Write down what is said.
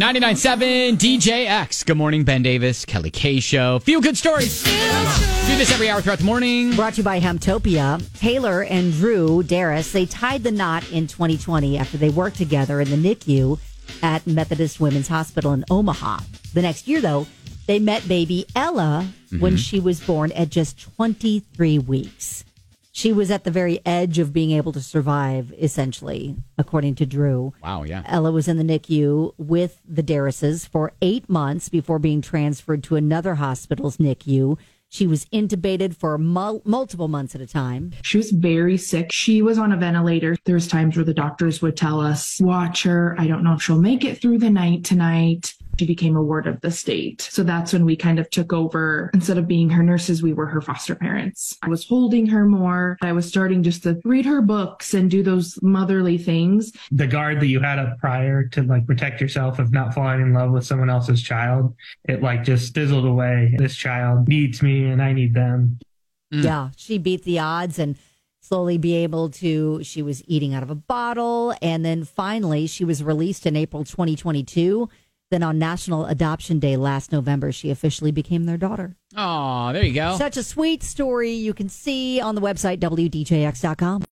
99.7 DJX. Good morning, Ben Davis, Kelly K Show. Feel good stories. Do this every hour throughout the morning. Brought to you by Hemtopia. Taylor and Drew Darris, they tied the knot in 2020 after they worked together in the NICU at Methodist Women's Hospital in Omaha. The next year, though, they met baby Ella when she was born at just 23 weeks. She was at the very edge of being able to survive, essentially, according to Drew. Wow, yeah. Ella was in the NICU with the Darrises for 8 months before being transferred to another hospital's NICU. She was intubated for multiple months at a time. She was very sick. She was on a ventilator. There was times where the doctors would tell us, watch her. I don't know if she'll make it through the night tonight. She became a ward of the state. So that's when we kind of took over. Instead of being her nurses, we were her foster parents. I was holding her more. I was starting just to read her books and do those motherly things. The guard that you had up prior to protect yourself of not falling in love with someone else's child, it just fizzled away. This child needs me and I need them. Yeah, she beat the odds and slowly she was eating out of a bottle. And then finally she was released in April 2022. Then on National Adoption Day last November, she officially became their daughter. Oh, there you go. Such a sweet story. You can see on the website, WDJX.com.